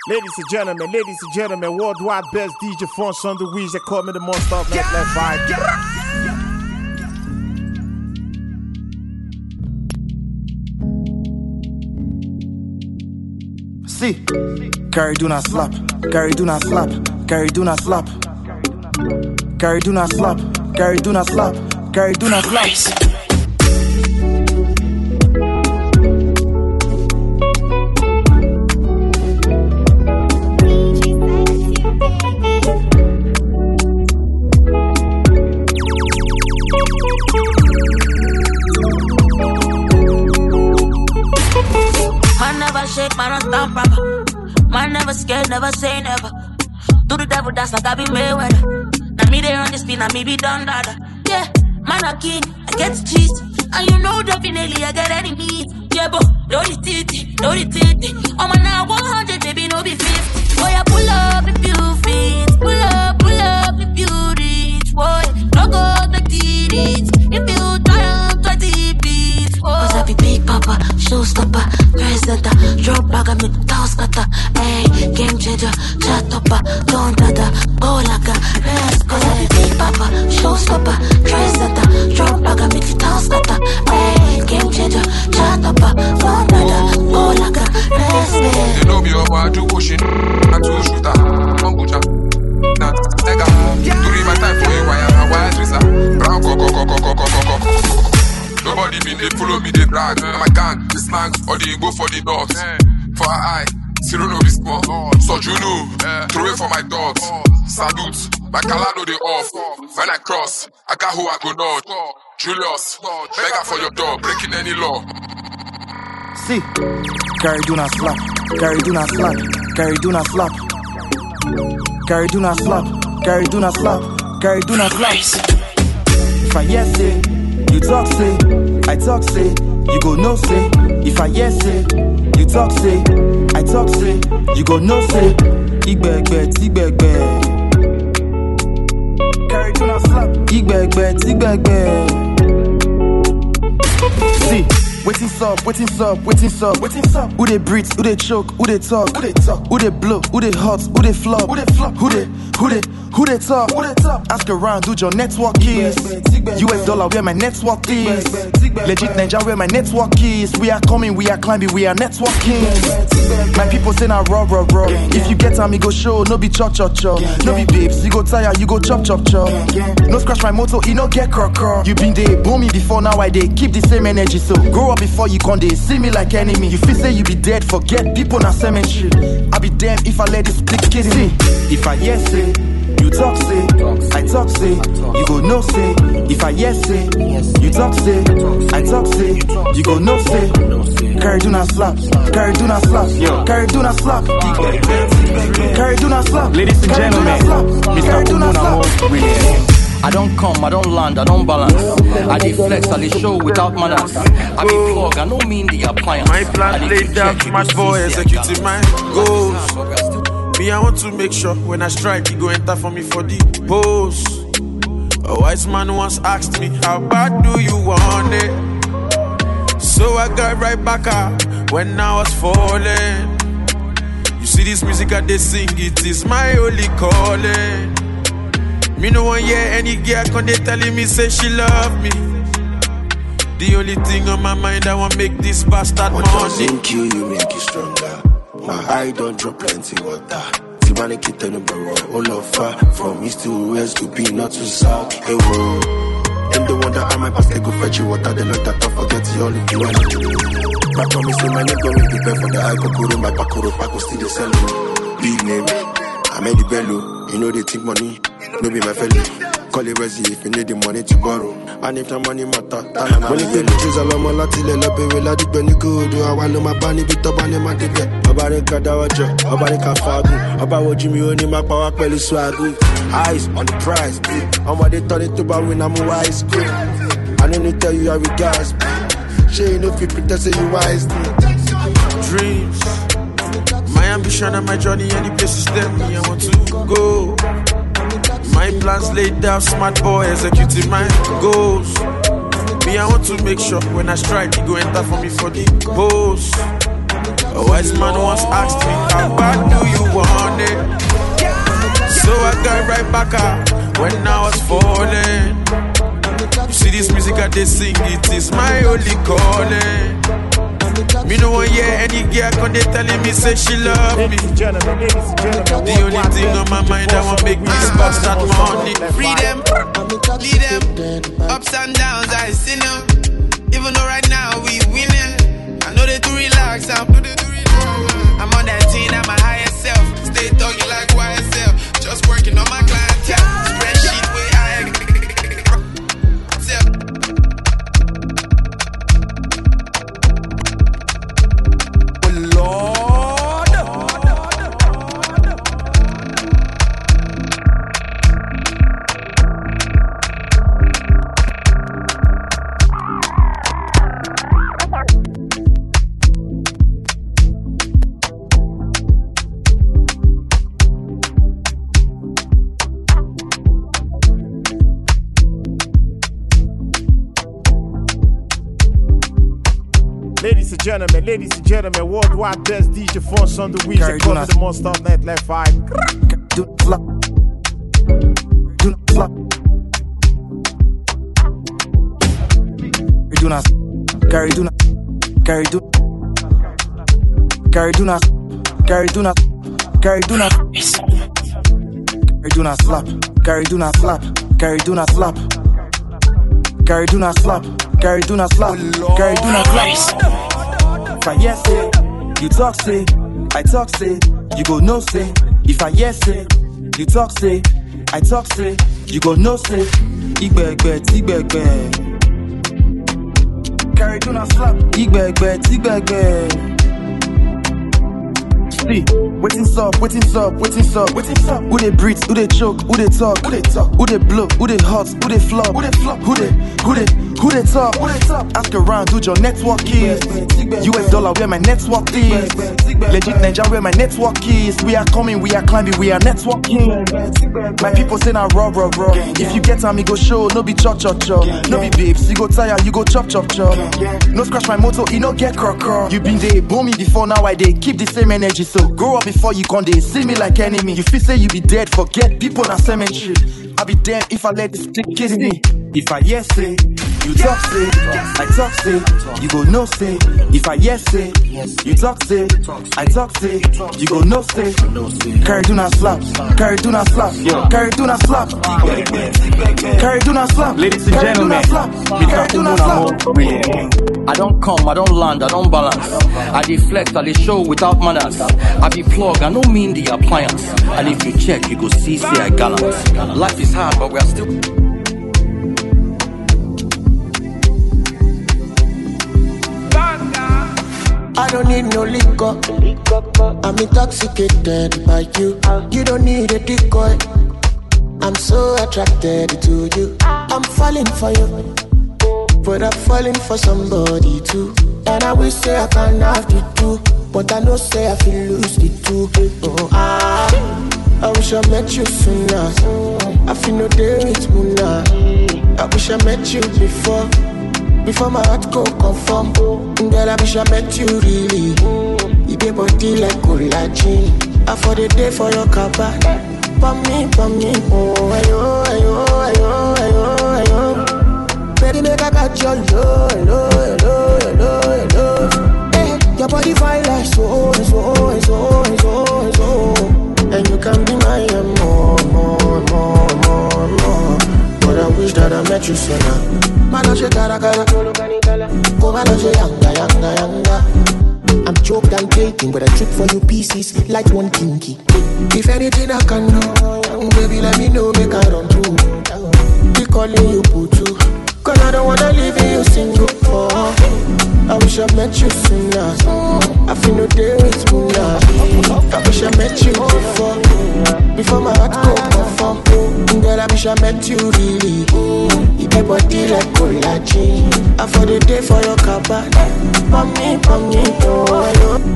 Ladies and gentlemen, worldwide best DJ Fonz on the wheels. They call me the monster of nightlife vibe. See, Gary do not slap, Gary do not slap, Gary do not slap, Gary do not slap, Gary do not slap, Gary do not slap. Man unstoppable. Man never scared, never say never. Do the devil dance like I be Mayweather. Now me they run this thing, now me be done dada. Yeah, man a king, I get to cheese. And you know definitely I get enemies. Yeah, but no the titty. Oh man now 100, baby, no be 50. Boy, I pull up if you fit. Pull up if you reach. Boy, no go the titties. If you try on 20 beats. Cause I be big papa, showstopper, presenter, drop bag of me toss cutter. Hey, game changer, chat topper, don't dada, go like a rest. Cause I be big papa, showstopper, presenter, drop bag of me toss cutter. Hey, game changer, chat topper, don't dada, go like a rest. You know me over to pushing, and to shooter, kombucha, that nigga. During my time for a while, wild risa, brown coco. Nobody been they follow me, they drag. And my gang, the slangs, or they go for the dogs. For her eye, zero no be small. So you know, throw it for my dogs. Salute, my calado they off. When I cross, I got who I go north. Julius, beggar for your dog, breaking any law. See, Gary do not slap, Gary do not slap, Gary do not slap, Gary do not slap, Gary do not slap, Gary do not slap. If I yes say, you talk say, I talk say, you go no say. If I yes say, you talk say, I talk say, you go no say. Igbe. Gary do not slap. Igbe. See, waiting up. Who they breathe, who they choke, who they talk, who they blow, who they hot, who they flop, who they talk. Ask around, who your network is. US dollar, where my network is. Legit Nigeria, where my network is. We are coming, we are climbing, we are networking. My people say now raw. If you get time, you go show, no be chop. No be babes, you go tire, you go chop. No scratch my motor, you no get crock. You been there, boom me before, now I dey keep the same energy. So grow up before you come, they see me like enemy. You feel say you be dead, forget people na cemetery. I be damned if I let this stick kidding me. If I yes say, you talk say, I talk say, you go no say. If I yes say, you talk say, I talk say, you go no say. Carry do not slap, carry do not slap, carry do not slap, carry do not slap. Ladies and gentlemen, Mr. Kumuna really. I don't come, I don't land, I don't balance. I dey flex, I dey show without manners. I be plug, I don't mean the appliance. My plan laid down, my boy executing my goals. Me, I want to make sure when I strike, he go enter for me for the post. A wise man once asked me, how bad do you want it? So I got right back up when I was falling. You see this music I they sing, it is my only calling. Me no one hear any girl when they telling me say she love me. The only thing on my mind, I want make this bastard money. What doesn't kill you make you stronger. My eye don't drop plenty water. Tibane kita no baro, all of her. From east to west to be not to south. Hey whoa. Them the wonder I might pass they go fetch you water. They not that tough, forget you all if you want to. My promise in my name don't make the bed for the eye. Kokoro, my pakoro, pako still the sell. Big name, I made the bello. You know they think money, no be my fellow. Call it Resi if you need the money to borrow. And if the money matter, when you get the trees all my latile, love it, will I do any good? I want my bunny, bit up on the man to get. About the Kadawaja, about the Kafagu, about Jimmy, only my power, belly swaggy. Eyes on the prize, I'm what they turn it to about when I'm wise. I don't need to tell you how we guys. She no fit pretend say you wise. Dreams, my ambition and my journey, any places that me I want to go. My plans laid down, smart boy executing my goals. Me I want to make sure when I strike, he go enter for me for the post. A wise man once asked me, how bad do you want it? So I got right back up when I was falling. You see this music I they sing, it is my only calling. Me no one hear any girl come they telling me say she love me. The only thing on my mind I want make me spend that money. Freedom, lead them, ups and downs I see them. Even though right now we winning, I know they too relax. I'm on that team at my highest self. Stay talking like YSL, just working on my clientele. Spreadsheet way I Ladies and gentlemen, worldwide best DJ Fonz on the Weezy. They call me the monster of nightlife vibe. Do not flop. Do not flop. Do not. Carry do not. Carry do. Carry do not. Carry do not. Carry do not. Carry do not slap. Carry do not slap. Carry do not slap. Carry do not slap. Carry do not slap. Carry do not slap. If I yes say, you talk say, I talk say, you go no say. If I yes say, you talk say, I talk say, you go no say. Igbe. Carry do not slap. Igbe. See, waiting up. Who they breathe, who they choke, who they talk, who they blow, who they hot, who they flop, who they talk. Ask around who your network is. US dollar where my network is. Legit Ninja where my network is. We are coming, we are climbing, we are networking. My people say now raw. If you get time, you go show, no be chop. No be babes, you go tire, you go chop. No scratch my motor, you no get crock. You been there, boom me before, now I dey keep the same energy. So grow up before you come they see me like enemy. You feel say you be dead, forget people na cemetery. I be damned if I let this stick kiss me. If I yes say, you talk say, I talk say, you go no say. If I yes say, you talk say, I talk say, you go no say. Carry do not slap, carry do not slap, carry do not slap, carry do not slap. Ladies and gentlemen, I don't come, I don't land, I don't balance. I deflect, I dey show without manners. I be plug, I don't mean the appliance. And if you check, you go see I gallant. Life is hard, but we are still. I don't need no liquor. I'm intoxicated by you. You don't need a decoy. I'm so attracted to you. I'm falling for you, but I'm falling for somebody too. And I wish say I can have the two, but I know say I feel lose the two. Oh, I wish I met you sooner. I feel no day with Muna. I wish I met you before my heart go conform. Girl, I wish I met you really. You be body like collagen. I for the day for your cabin. For me. Oh, ayo. Baby, make I got your love. Hey, your body fine like so. And you can be my more. But I wish that I met you sooner. Maloche cara, go maloche yanga. I'm choked and taking, but I trip for you pieces like one kinky. If anything I can do, baby, let me know, make I run through. Be calling you Putu, cause I don't wanna leave you single. I wish I met you sooner. I feel no day with Muna. I wish I met you before my heart go conform. Girl, I wish I met you really. You be body like collagen. I for the day for your cabin. For me, oh,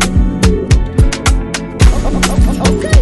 okay.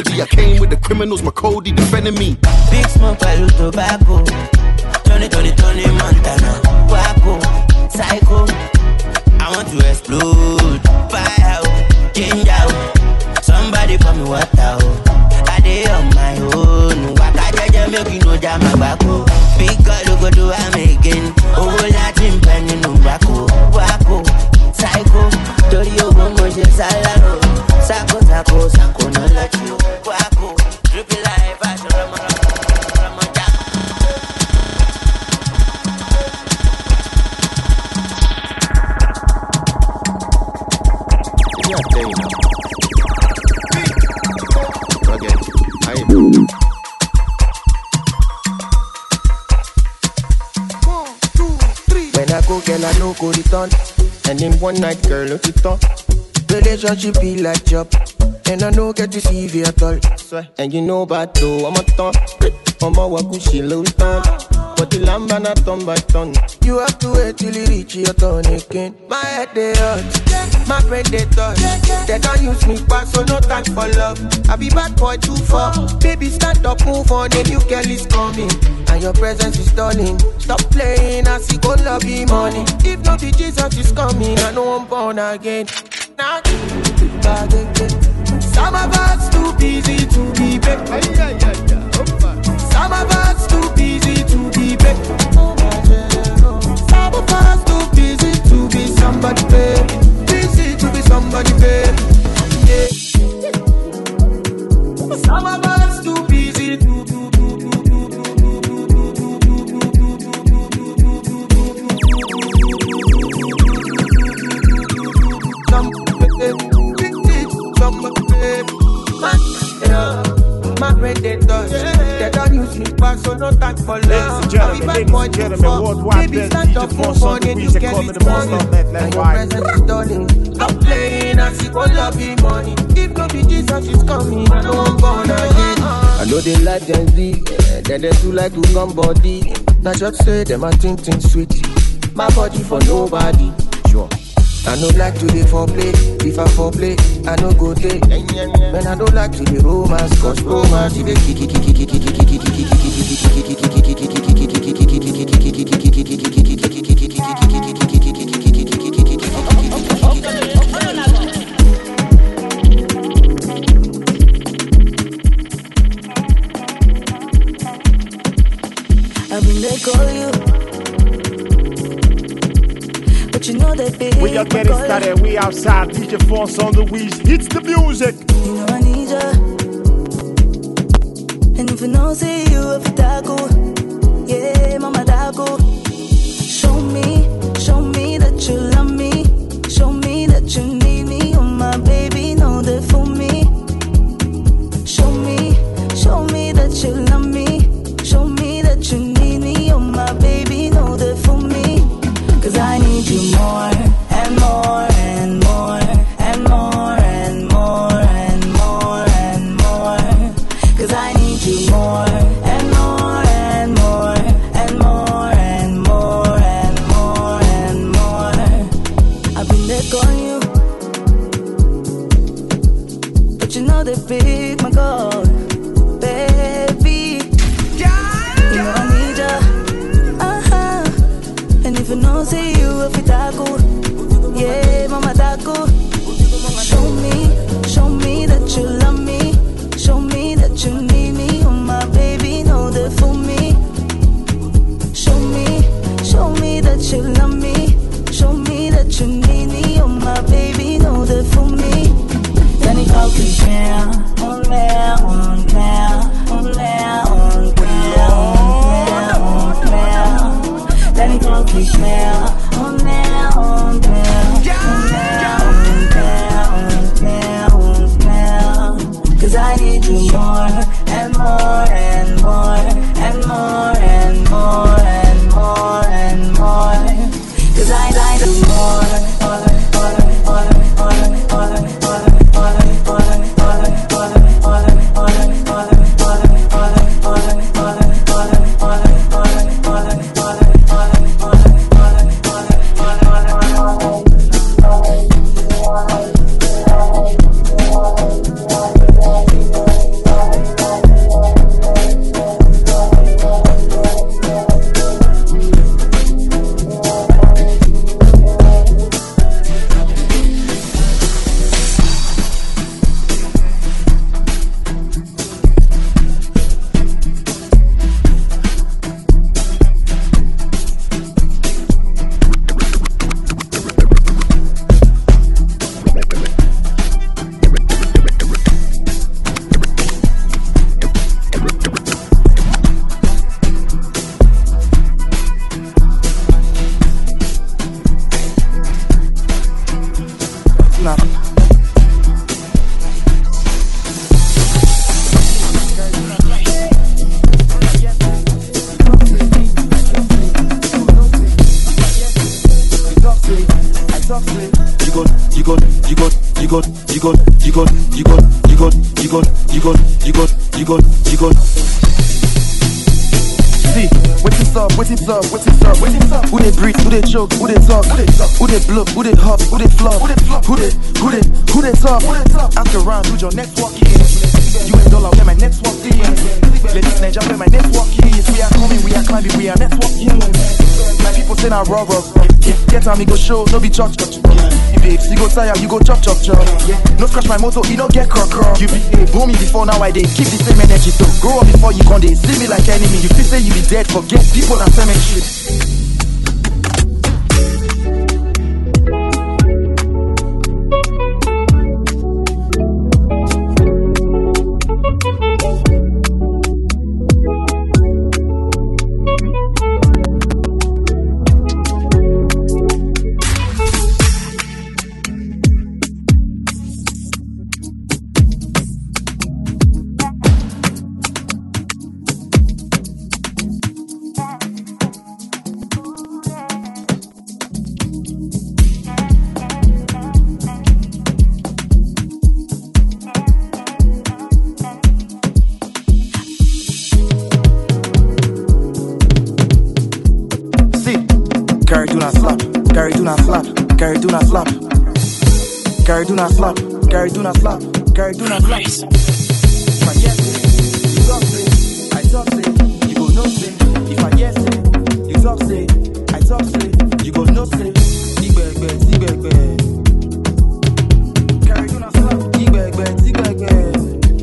melody. I came with the criminals, my Cody defending me. Big smoke, I lose tobacco. Tony Montana, Waco, Psycho. I want to explode, fire out, change out. Somebody pour me water out. I dey on my own. Waka jaja make you no jam my backo. Big girl go do am again. Oh, Latin penny no backo. Waco, Psycho. Tori ogo moje salaro. Sako no let you. Waco, drippy life as a When I go, girl, I no go return. And in one night, girl, no to turn. Relationship be like job, and I no get to see you at all. And you know about though, I'm a ton. I'm a wakushi low ton. But the lamb and a ton by ton. You have to wait till you reach your turn again. My head they hurt, my brain they touch. They don't use me pass, so no time for love. I be bad boy too far. Baby, stand up, move on, a new girl is coming. And your presence is stalling. Stop playing, I see go love you money. If not the Jesus is coming, I know I'm born again. Now, some of us too busy to be back. Some of us too busy to be back. Some of us too busy to be somebody, babe. Busy to be somebody, babe. Yeah. so no time for love. Ladies and gentlemen, worldwide best DJ Fonz on the beat. They call me the monster of that like vibe. Stop playing as if all love be money. If no be Jesus is coming, I know I'm born again. I know they like Gen Z, then they too like to come body. Now just say them a think sweet. My body for nobody. Sure. I don't like to live for play. If I for play, I no go take. Man, I don't like to live romance, cause romance is I've been there call you, but you know that baby. We are getting started, we outside. DJ Fonz on the wheels, hits the music. You know I need ya, and if you don't see you, if you taco, yeah, mama taco. Show me that you love me. Show me that you need me. Oh my baby, know that for me. Show me that you love me. Show me that you need me. Oh my baby, know that for me. Cause I need you more and more and more and more and more and more and more. Cause I need you more and more and more and more and more and more and more. I've been there calling you, but you know that big my God, baby. You know I need ya, and if you don't see you, if you taco, yeah, mama taco. Show me that you love me. Show me that you need me. Oh my baby, know that for me. Show me that you love me. Show me that you need me. Oh my baby, know that for me. Then it all can share, on there, on there, on there, on there, on there. Then it all can share, on there, on there, on there, on there, on there, on there. Cause I need you more and more and more and more and more and more and more. Cause I need you more. See, what's up? Who they breathe, who they choke, who they talk, who they blow, who they hop, who they flop, who they talk. Ask around, who your network is. US dollar, where my network is. Ladies Nigeria, where my network is. We are coming, we are climbing, we are networking. My people say now raw. Get on me go show, no be church. If babes, you go tire, you go chop. No scratch my motor, you don't get crock. You be grow me before now I dey keep the same energy. So grow up before you come, they see me like enemy. You feel say you be dead, forget people and cemetery. Carry do not slap, carry do not slap. Carry do not slap, carry do not slap, carry do not slap. If I yes it, you talk say, I talk say, you go no say. If I yes it, you talk say, I talk say, you go no say. Zibegbe. Carry do not slap, zibegbe.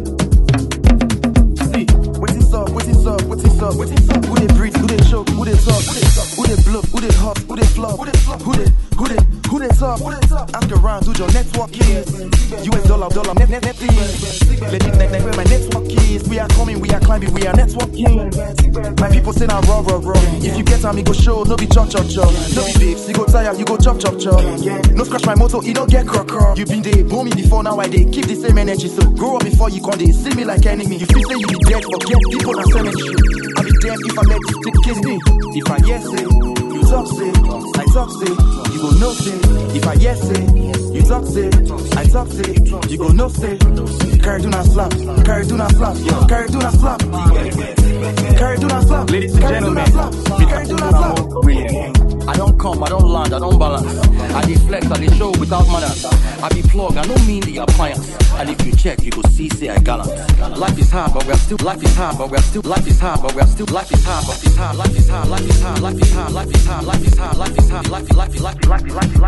See, what's up? Who they breathe, who they choke, who they talk, who they blow, who they hot, who they flop, who they talk. Ask around, who your network is. US dollar, net fees. Let me where my network is. We are coming, we are climbing, we are networking. My people say now raw. If you get time, you go show, no be chop. No be babes, you go tire, you go chop. No scratch my motor, you don't get crock. You been there, boom me before, now I dey keep the same energy. So grow up before you come, they see me like enemy. You feel say you be dead, forget people na cemetery. I be damned if I let you take kiss me. If I yes say, you talk say, I talk say, you go no say. If I yes say, you talk say, I talk say, you go no say. Carry do not slap, carry do not slap, carry do not slap, carry do not slap. Ladies and gentlemen, carry do not slap. I don't come, I don't land, I don't balance. I deflect, I dey show without manners. I be plug, I don't mean the appliance. And if you check, you go see, say I gallant. Life is hard, but we're still. Life is hard, but we're still. Life is hard, but we're still. Life is hard, but it's hard. Life is hard, life is hard, life is hard, life is hard, life is hard, life is hard, life is hard, life is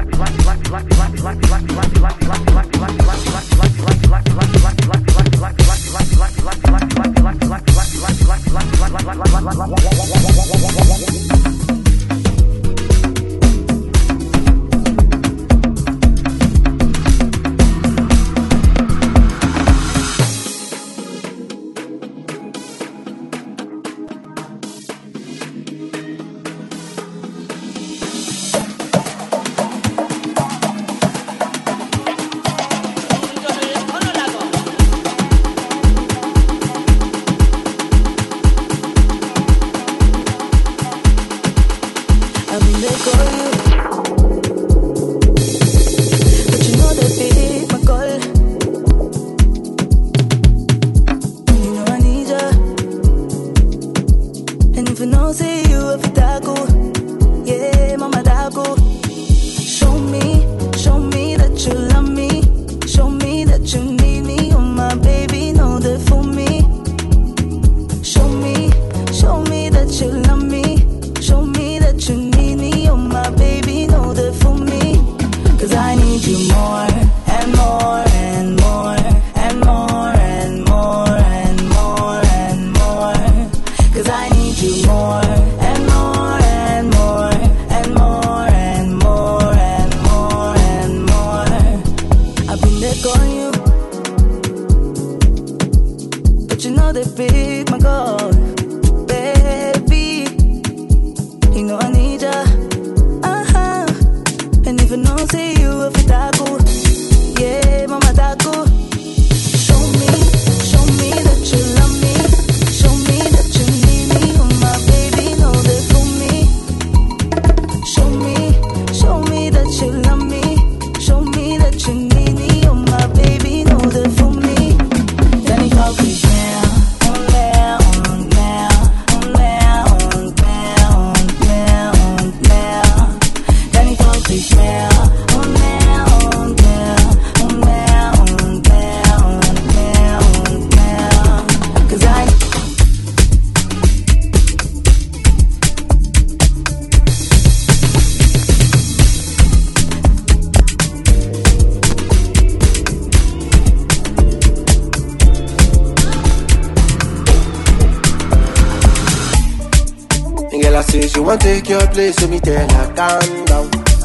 She want take your place, so me tell her calm down.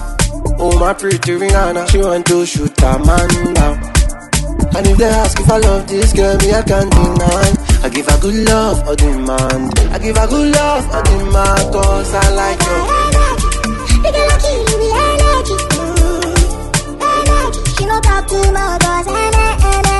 Oh my pretty Rihanna, she want to shoot a man down. And if they ask if I love this girl, me I can't deny. I give her good love or demand. I give her good love or demand, cause I like your energy. The girl I kill me energy. Energy. She no talk too much, cause energy.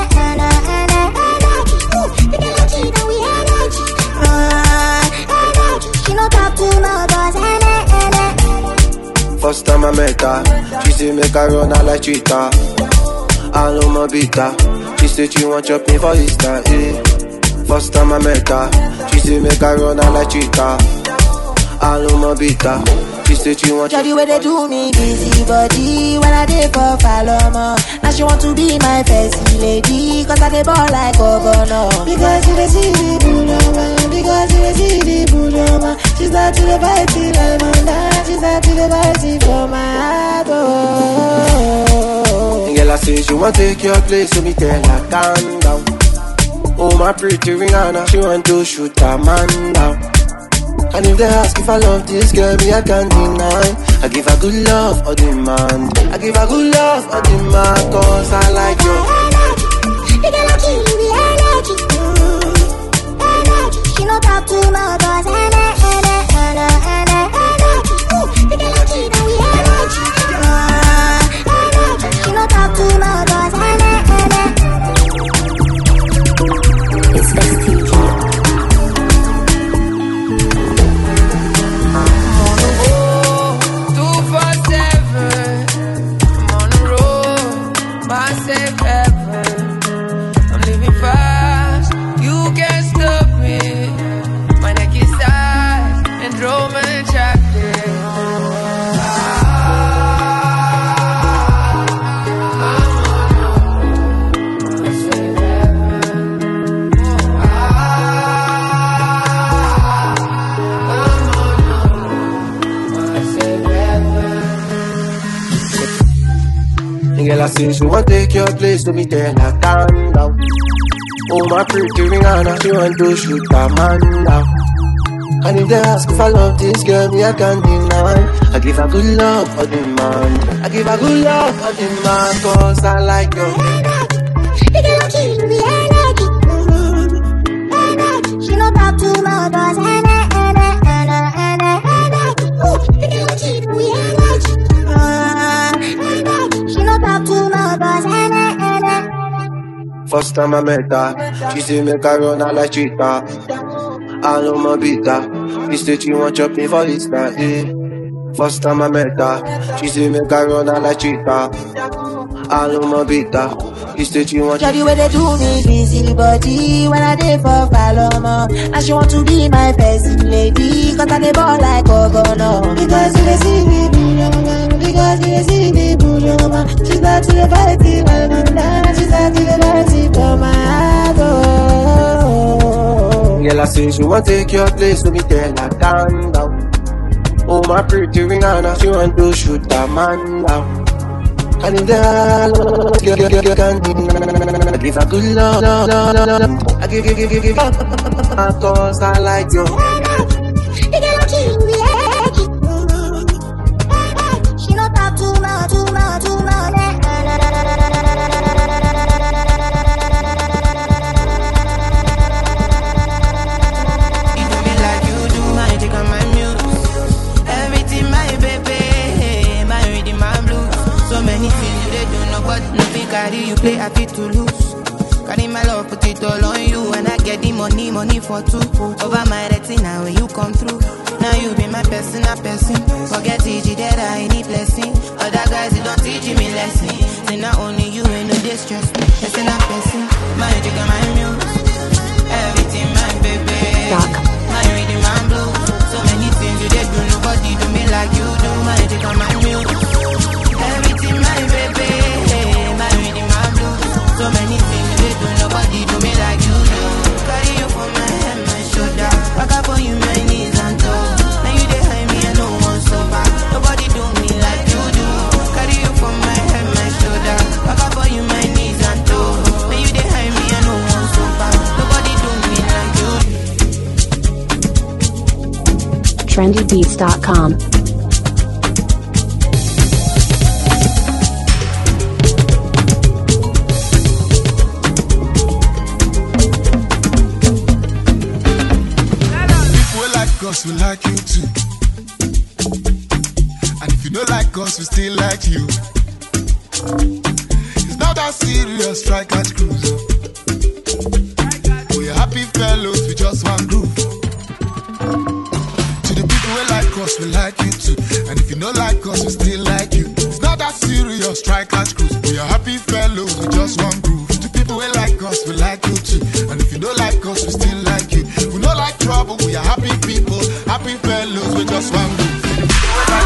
The girl I kill me energy. Energy. She no talk too much, cause energy. First time I met her, she say make her run her like cheetah. I know my beta. She said she want chop me for Easter, eh. First time I met her, she said make her run her like cheetah. I know my beta. She said she want Jody where they do me busy body when I dey for Paloma. Now she want to be my first lady, cause I dey ball like governor. Because you dey see the Buloma, because you dey see the Buloma. She's not to the party, I'm on that. She's not to the party for my heart, oh. Girl, I say she want take your place, so me tell her calm down. Oh my pretty Rihanna, she want to shoot a man down. And if they ask if I love this girl, me I can't deny. I give her good love or demand. I give her good love or demand, cause I like you. The girl I kill you with energy. She no talk too much, cause energy. The girl I kill you with energy. She no talk too much, cause energy. It's STG. Girl, I say she want take your place, so me tell her calm down. Oh my pretty Rihanna, she want to shoot a man down. And if they ask if I love this girl, me I can't deny. I give her good love or demand. I give her good love or demand, cause I like you. The girl I kill me energy. She no talk too much, cause energy. The girl I kill me energy. She no talk too much, cause energy. First time I met her, she say make her run her like cheetah. All on my beat her, she said she want chop me for this night, eh. First time I met her, she say make her run her like cheetah. All on my beat her, she said she want. Jody where they do me busy body when I dey for Paloma. Now she want to be my first lady, cause I dey ball like governor. Because you dey see me Buloma, because you dey see me Buloma. She's not to the party, I'm on that. She's not to the party for my heart, oh. Girl, I say she want take your place, so me tell her calm down. Oh my pretty Rihanna, she want to shoot a man down. And if they ask, girl, can't deny. I give her good love, I give, cause I like you. The girl I kill me energy. She no talk too much, too much, too much. You play I fit to lose. Carry my love, put it all on you. And I get the money for two. Over my retina when you come through. Now you be my personal person. Forget it, that I need blessing. Other guys, they don't teach me lesson. Say not only you ain't no distress. Person a person. My jigga, my muse. Everything, my baby. My rhythm, my blues. So many things you did do. Nobody do me like you do. My jigga, my muse. Everything, my baby. So many things they do, nobody do me like you do. Carry you for my head, my shoulder. Back up on you, my knees and toes. Now you they hide me and no one so bad. Nobody do me like you do. Carry you for my head, my shoulder. Back up on you, my knees and toes. Now you they hide me and no one so bad. Nobody do me like you do. trendybeats.com. We like you too. And if you don't like us, we still like you. It's not that serious, try catch cruise. We're happy fellows, we just one groove. To the people who like us, we like you too. And if you don't like us, we still like you. It's not that serious, try catch cruise. We are happy fellows, we just one groove. To the people who like us, we like you too. And if you don't like us, we still like you. We don't like trouble, we are happy people. Happy fellows, we just one group.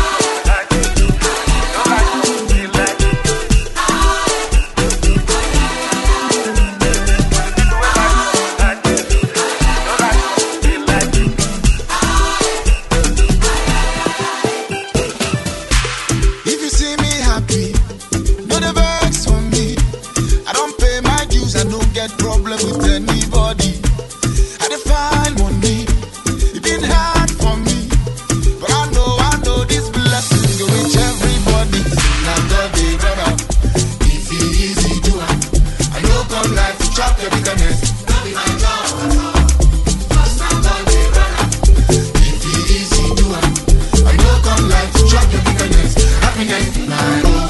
with anybody. I define money. It been hard for me, but I know this blessing go reach everybody. Now God they brother, if he easy do it, I know come life to chop your bitterness. Don't be my job. Now God they brother, if he easy do it, I know come life to chop your bitterness. Happiness, my own.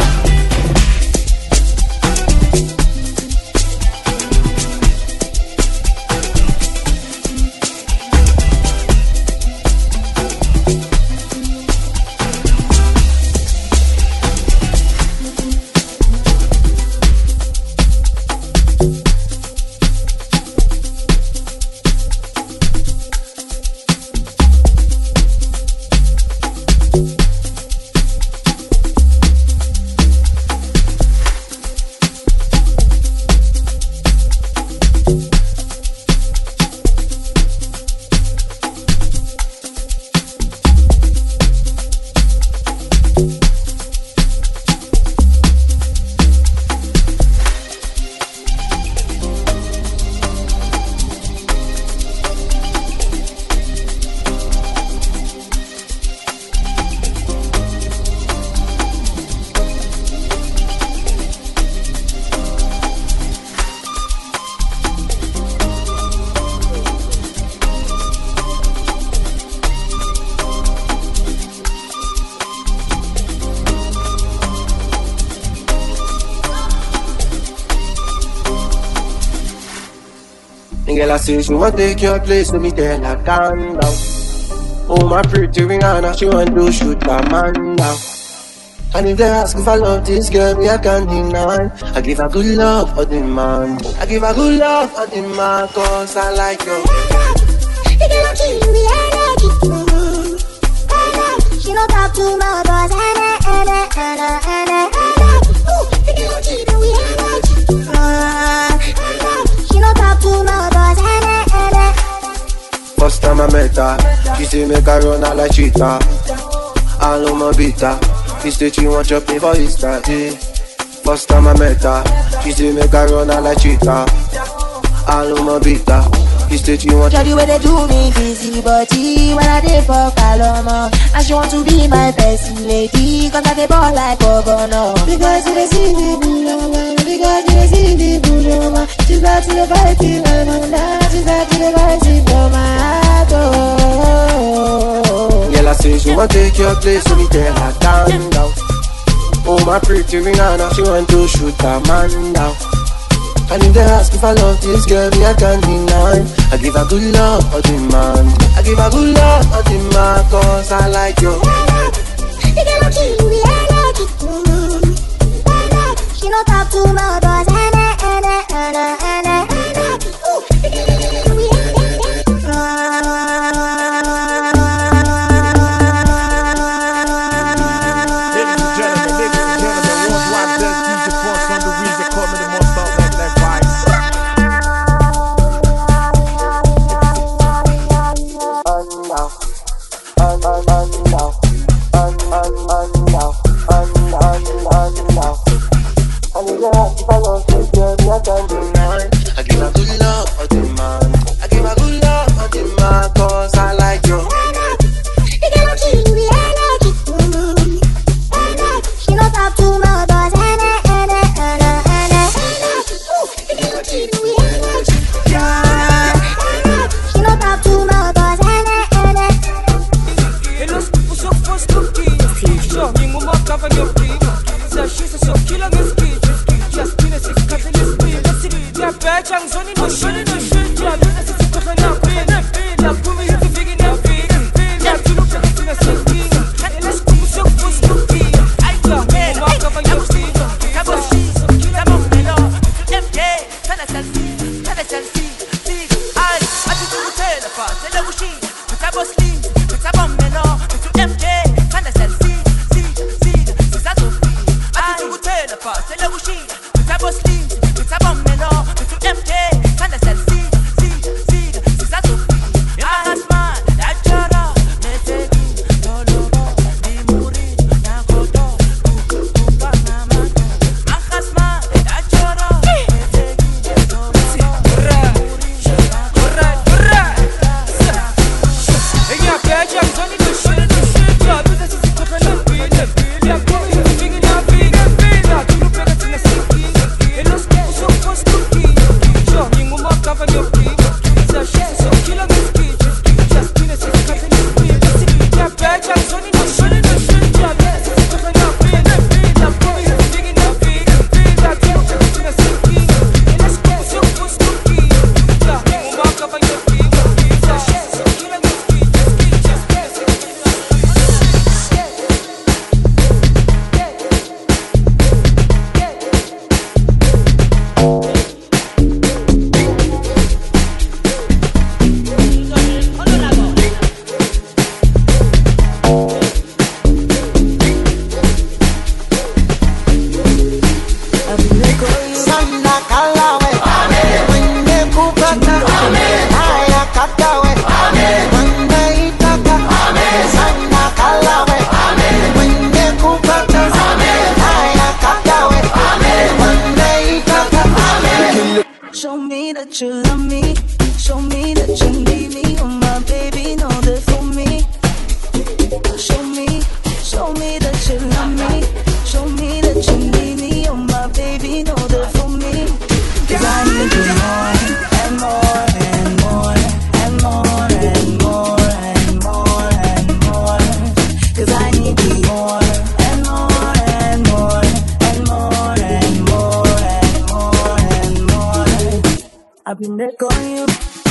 Girl, I say she want take your place, so me tell her calm down. Oh, my pretty Rihanna, she want to shoot a man down. And if they ask if I love this girl, me I can't deny. I give her good love for the man. I give her good love for the man, cause I like you. The girl I'm killing me, I like it. She don't talk too much, cause the girl I'm killing me, I like it. She don't talk too much. First time I met her, she say make her run out like cheetah. All on my beater, she say she want chop me for Easter. First time I met her, she say make her run out like cheetah. All on my beater, she say she want. Tell you where they do me busy body when I dey for Paloma. And she want to be my best lady, cause I dey ball like Governor. Because you dey see me Buloma, because you dey see me Buloma. She's back to the fighting, I'm on that. She's back to the fighting for my heart, oh. Girl, I say she want take your place, so me tell her calm down. Oh, my pretty Rihanna, she want to shoot a man down. And if they ask if I love this girl, me I can't deny. I give her good love for the man. I give her good love for the man, cause I like you. The girl I'm killing me, I like it. She don't talk too much, cause show me that you need me. Oh my baby, know that for me. Show me that you love me. Show me that you need me. Oh my baby, know that for me. 'Cause I need you more and more and more and more and more and more and more. 'Cause I need you more and more and more and more and more and more and more. I've been there on you.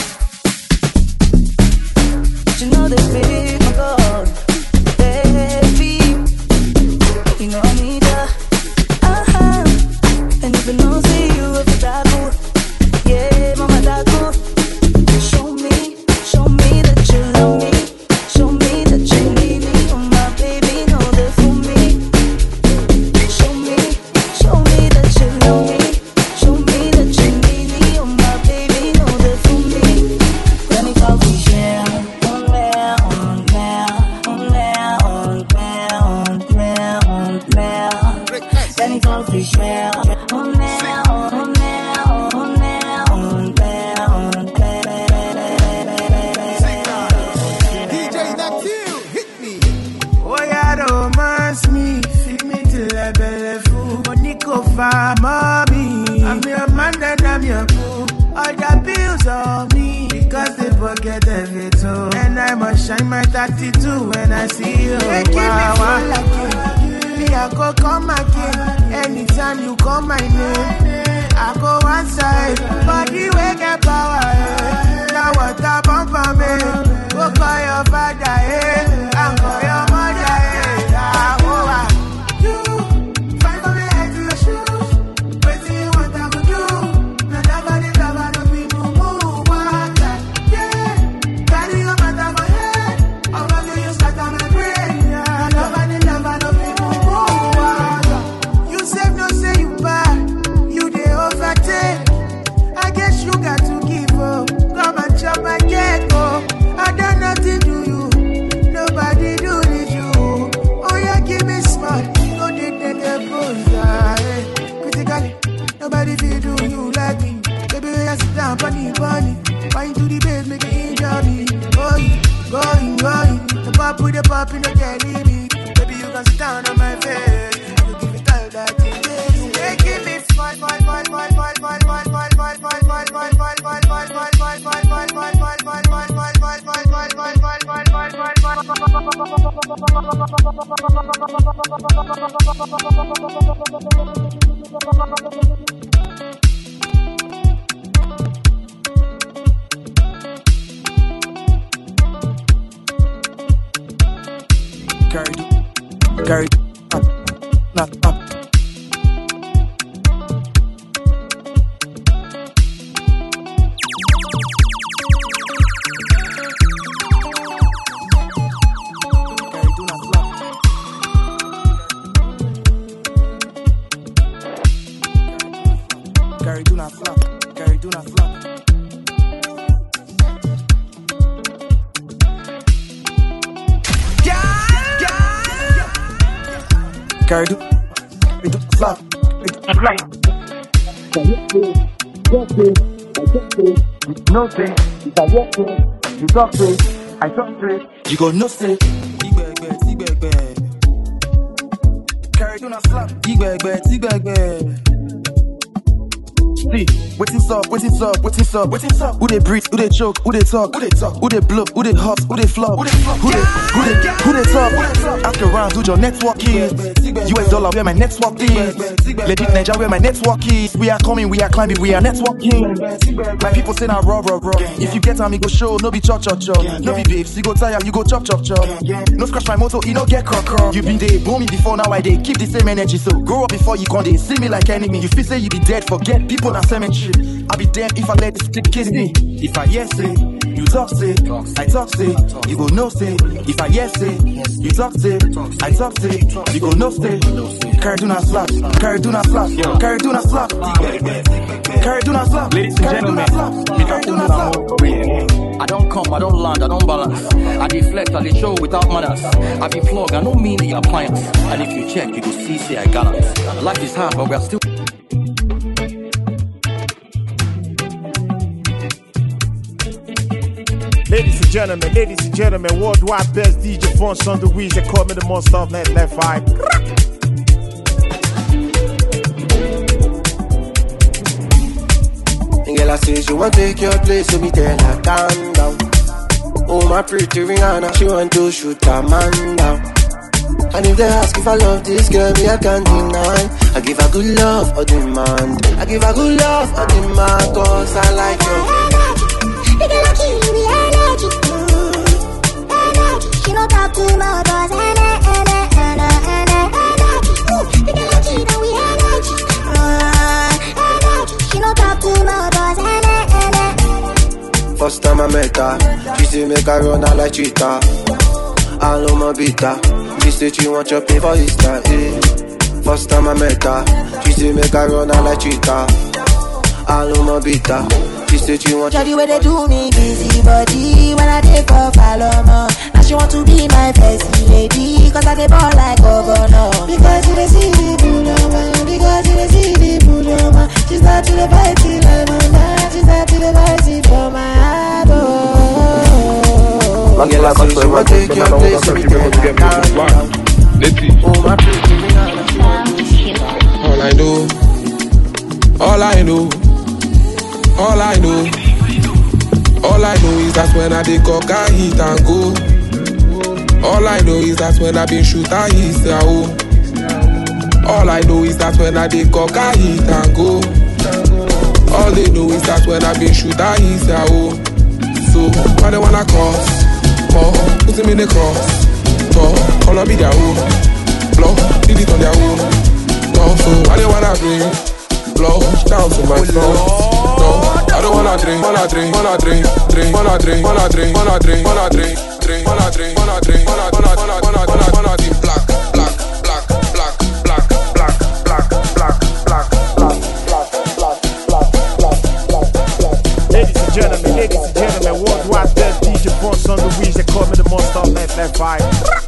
You know the big God, baby. You know I need ya, and if you don't see you, if you die cool, yeah, mama die cool. Show me that you love me. Show me that you need me. Oh my baby, know that for me. Show me that you love me. Show me that you need me. Oh my baby, know that for me. Let me talk to you. Mommy, I'm your man and I'm your boo. All the bills on me because they forget everything. And I must shine my 32 when I see you. Making me feel like it. Me, I go come again. Anytime you call my name, I go one side. Body way get power. Now what I bump for me? Go call your father, and call your mother, nobody feel do you like me. Baby, I sit down, bunny. Wine to the bed, make it enjoy me. Going. The pop with the pop in the jelly me. Baby, you can sit down on my face. You give it all that you get. You making me smile. Gary, not up. Gary, do not flop. Gary, do not flop. Gary, do flop. Right. No say, if I walk through, you talk through, I talk through. You go no say. Gary, do not flop. See, what's up? Who they breathe, who they choke, who they talk, who they blow, who they hot, who they flop, who they talk. Ask around who your network is. US dollar where my network is. Legit Nigeria where my network is. We are coming, we are climbing, we are networking. My people say now raw. If you get time, you go show, no be chop. No be babes, you go tire, you go chop. No scratch my motor, you no get crock. You been there, boom me before, now I dey keep the same energy. So grow up before you come, they see me like enemy. You feel say you be dead, forget people that cemetery. I be damned if I let this stick kiss me. If I yes say, you talk say, I talk say, you go no say. If I yes say, you talk say, I talk say, you go no say. Carry do not slap, carry do not slap, carry do not slap, carry do not slap. Ladies and gentlemen, I don't come, I don't land, I don't balance. I deflect, I dey show without manners. I be plug, I don't mean the appliance. And if you check, you go see, say I gallant. Life is hard, but we are still. Ladies and gentlemen, worldwide best DJ Fonz on the Weez. They call me the monster of net left vibe. Girl, I say she want take your place, so me tell her calm down. Oh, my pretty Rihanna, she want to shoot a man down. And if they ask if I love this girl, me I can't deny. I give her good love or demand. I give her good love or demand, cause I like you. The girl I kill me energy. She don't talk too much, cause energy. The girl I kill me energy. She don't talk too much, cause energy. First time I met her, she say make her run her like cheetah. All on my beta, she say she want your pay for Easter, eh. First time I met her, she say make her run her like cheetah. All on my beta, she say she want. Jody where they do me busy body when I take off Paloma. Now she want to be my bestie lady, cause I dey ball like governor. Because you dey see the Budama, because you dey see the Budama. She's not to the party like Manda, she's not to the party for my heart, oh. Girl, I say she want take your place, so me tell her calm down. Oh, my pretty Rihanna, she want to shoot. All I know, all I know, all I know, all I know is that when I dey cock I hit and go. All I know is that when I been shoot I hit and go. All I know is that when I dey cock I hit and go. All they know is that when I been shoot I hit and go. So why they wanna cross? Oh, put him in the cross. Oh, all be their own. Blow, did it on their own. No, so why they wanna bring blow down to my throat? No, I don't wanna drink, wanna drink, wanna drink, drink, wanna drink, wanna drink, wanna drink, wanna drink, drink, wanna drink, wanna drink, wanna drink, black, black, black, black, black, black, black, black, black, black, black. Ladies and gentlemen, worldwide best DJ Fonz on the Weez. They call me the monster of net left vibe.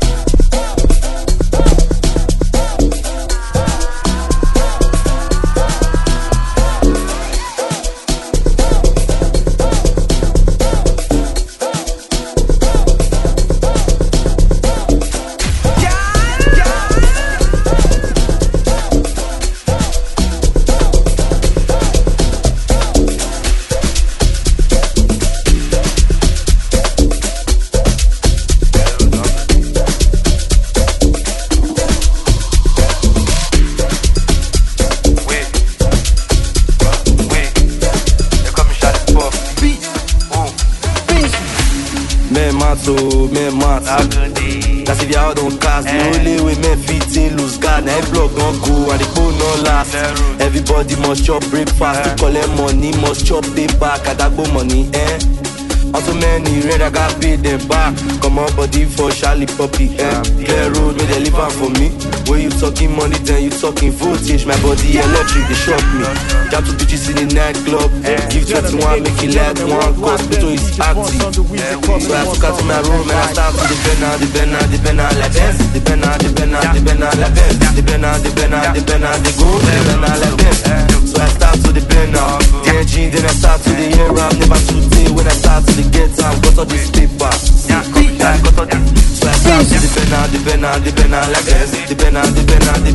That's if y'all don't cast. The only way men fit in lose guard. Now every block gon' go and the phone no last. Everybody must chop breakfast. To collect money, must chop paper. Kadagbo money, eh? Also many red, I got paid them back. Come on body for Charlie Puppy, eh? Clear road, may they live out for me. When you talking money, then you talking voltage. My body electric, they shock me. Jump to bitches in the nightclub. Give 21, make it like one. Cause Pluto is active. So I took out to my room and I start to depend on la Benz. Depend on la Benz. Depend on the go. Depend on la Benz. So I start to depend on DNG, then I start to the air. I'm never too day when I start to the get time. Got all this paper. So I start to depend on la Benz. Depend on la Benz. Depend on the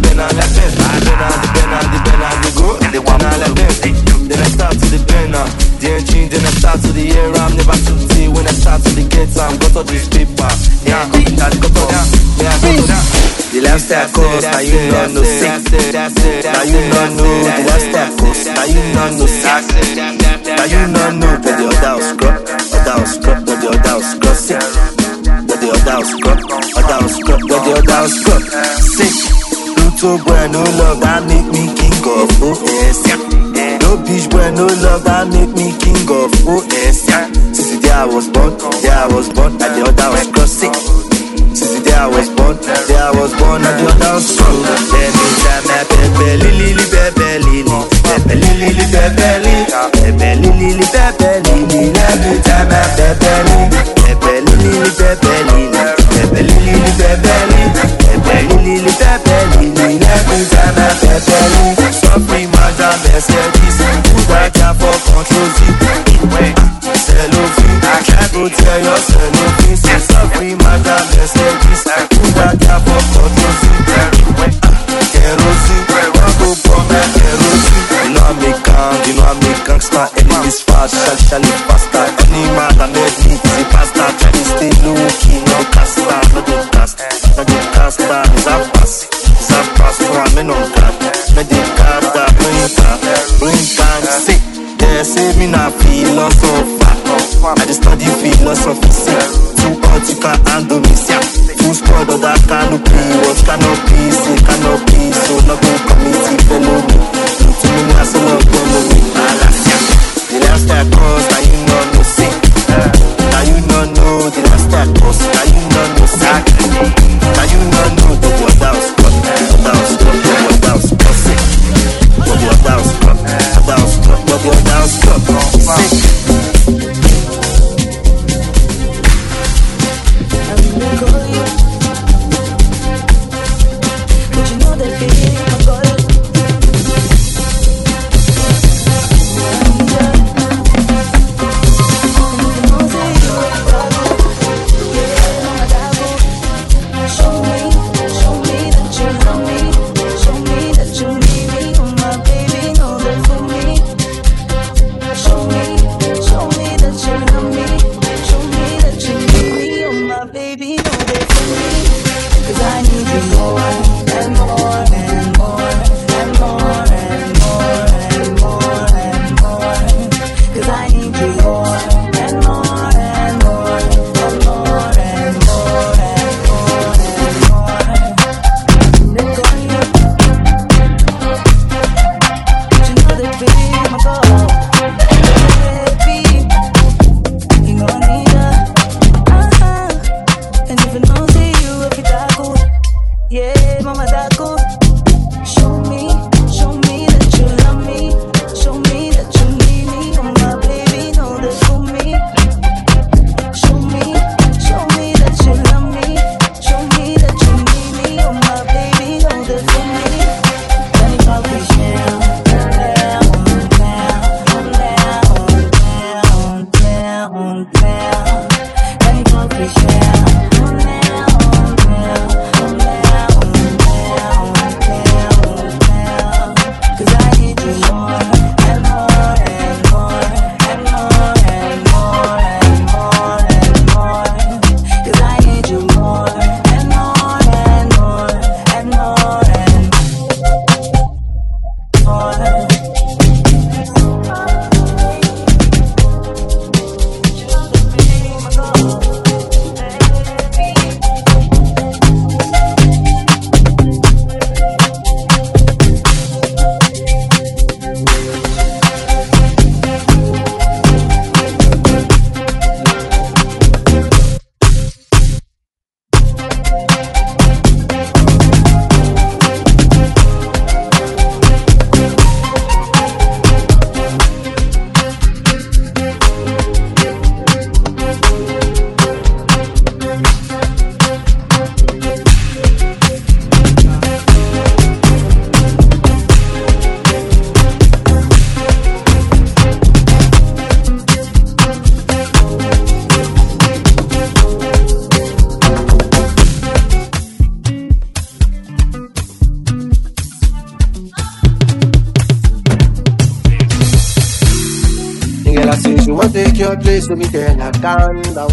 go. Depend on la Benz. Then I start to depend on DNG, then I start to the air. I'm never too day when I start to the get time. Got all this paper. The lifestyle cost, now you don't know sick. Now you don't know the lifestyle cost. Now you don't know sick. Now you don't know but the other house crop. Other house crop, but the other house crop sick. But the other house crop. Other house crop, but the other house crop sick. Pluto boy no love, that make me king of OS. No bitch boy no love, that make me king of OS. Since the day I was born, and the other house crop sick. Since the day I was born, and the other house crop. Let me try my pepe lili, pepe lili, pepe lili, pepe lili, pepe lili, pepe lili. Let me try my pepe lili, pepe lili, pepe lili, pepe lili, pepe lili, pepe lili, pepe lili. Let me try my pepe lili. Suffering mother Mercedes, who got for control Z. Cello V, I can't Go tell yourself no peace. Free madam, Mercedes. Put that cap up for kerosene. Go for that kerosene. You know I make gangsta. Enemies fast, shelly faster. Any man that made me easy pasta. Chinese stay low key, no casta. No do casta, it's a pass. No, I'm in on that. No do casta, bring time, sick. Yeah, save me now, philosopher. I just study philosophy, sick. Too hot, you can't handle me, sick. Full squad of that canopy. What canopy, sick, canopy. So no go committee, follow me. To me, now, so no go know me. The last time cost, now you know no sick. Now you know the last time cost. Now you know sick. Now you know the what else, sick. Take your place, let me tell her calm down.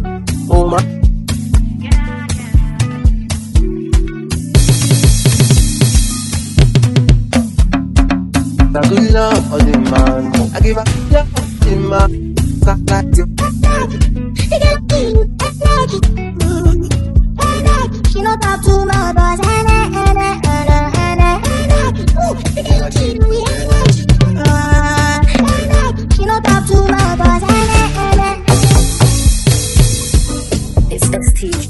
Oh my. The good love of the man, I give a love to the man. Like you. She not talk too much, boss. She not talk too much, boss. It's STG.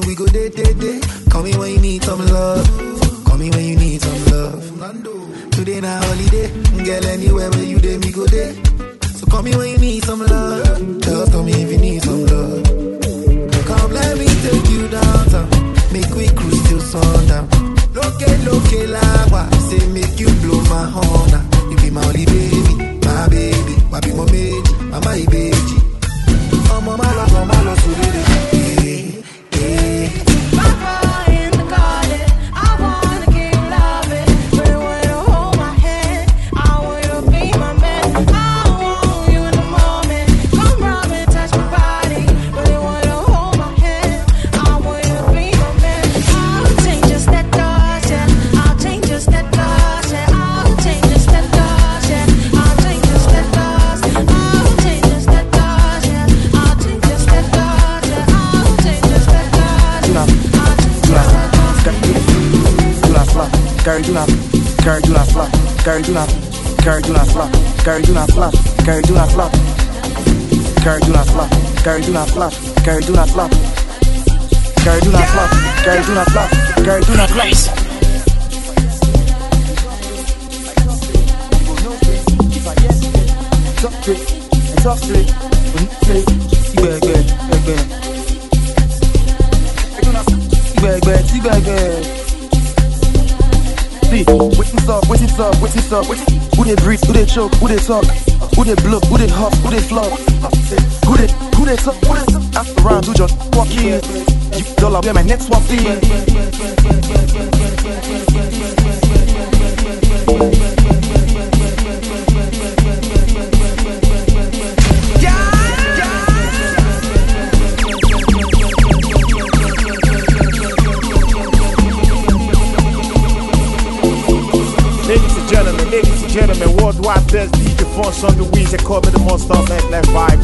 we go day. Call me when you need some love. Call me when you need some love. Today na holiday, girl. Anywhere where you day, me go day. So call me when you need some love. Just call me if you need some love. Come let me take you downtown. Make we cruise till sundown. Loke lagua, say make you blow my horn. You be my only baby, my baby. Wabi mo meji, mama ibeji. Mama malo surere. In the garden, I wanna keep loving. But when you hold my hand, I want you to be my man. I want you in the moment. Come rub and touch my body. But when you hold my hand, I want you to be my man. I'll change just that touch, yeah. I'll change just that touch, yeah. I'll change just that touch, yeah. I'll change just that touch. I'll change just that touch, yeah. I'll change just that touch, yeah. I'll change just that touch. Carry do not flop. Carry do not flop. Carry do not flop. Carry do not flop. Carry do not flop. Carry do not flop. Carry do not flop. Carry do not flop. Carry do not flop. Carry do not flop. Talk straight. What's up? Who they breathe? Who they choke? Who they talk? Who they blow? Who they huff? Who they flop? Who they talk? Ask around, do just walk in. $1 be my next one fee. Ladies and gentlemen, worldwide best DJ Fonz on the wheels. They call me the monster of Life Vibe.